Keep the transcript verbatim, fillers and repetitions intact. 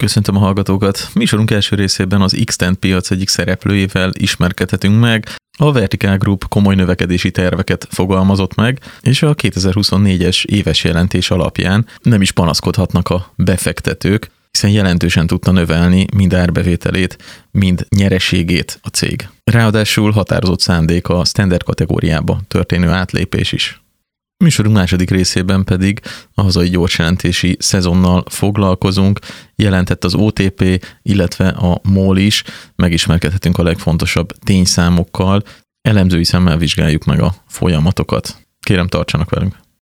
Köszöntöm a hallgatókat! Műsorunk első részében az X-Tent piac egyik szereplőjével ismerkedhetünk meg. A Vertical Group komoly növekedési terveket fogalmazott meg, és a kétezer-huszonnégyes éves jelentés alapján nem is panaszkodhatnak a befektetők, hiszen jelentősen tudta növelni mind árbevételét, mind nyereségét a cég. Ráadásul határozott szándék a standard kategóriába történő átlépés is. Műsorunk második részében pedig a hazai gyorsjelentési szezonnal foglalkozunk, jelentett az o té pé, illetve a MOL is, megismerkedhetünk a legfontosabb tényszámokkal, elemzői szemmel vizsgáljuk meg a folyamatokat. Kérem, tartsanak velünk!